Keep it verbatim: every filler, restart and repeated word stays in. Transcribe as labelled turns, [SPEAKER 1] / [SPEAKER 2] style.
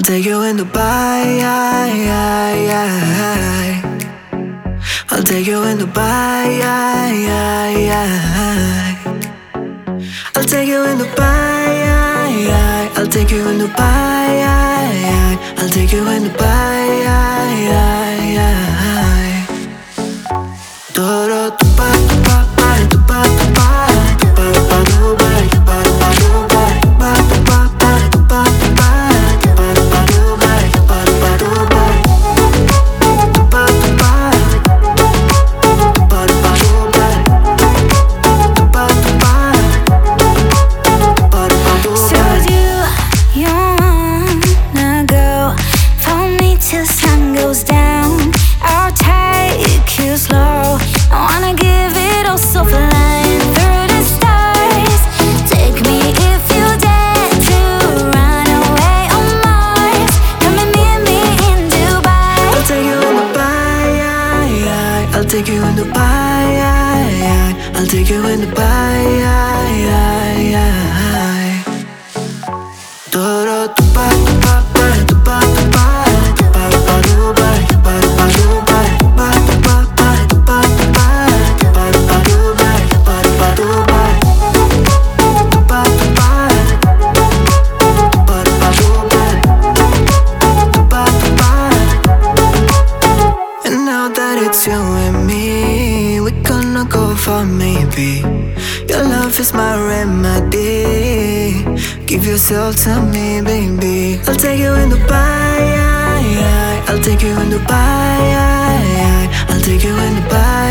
[SPEAKER 1] I'll take you in Dubai. I'll take you in Dubai. I'll take you in Dubai. I'll take you in Dubai. I'll take you in Dubai. Todo tupa tupa pa tupa tupa tupa tupa Dubai tupa tupa Dubai tupa tupa pa tupa tupa tupa tupa Dubai tupa tupa Dubai tupa tupa tupa tupa Dubai tupa tupa tupa tupa Dubai.
[SPEAKER 2] So do you wanna go? Follow me till sun goes down. I'll take you slow. I wanna give it all, so flying through the stars. Take me if you dare to run away on Mars. Come and meet me in Dubai.
[SPEAKER 1] I'll take you in Dubai. I'll take you in Dubai. I'll take you in Dubai. Todo tupa tupa pa tupa tupa tupa tupa Dubai tupa tupa Dubai tupa tupa pa tupa tupa tupa tupa Dubai tupa tupa Dubai tupa tupa tupa tupa Dubai tupa tupa. And now that it's you and me, we're gonna go for maybe. Your love is my remedy. Give yourself to me, baby. I'll take you in Dubai. I'll take you in Dubai. I'll take you in Dubai.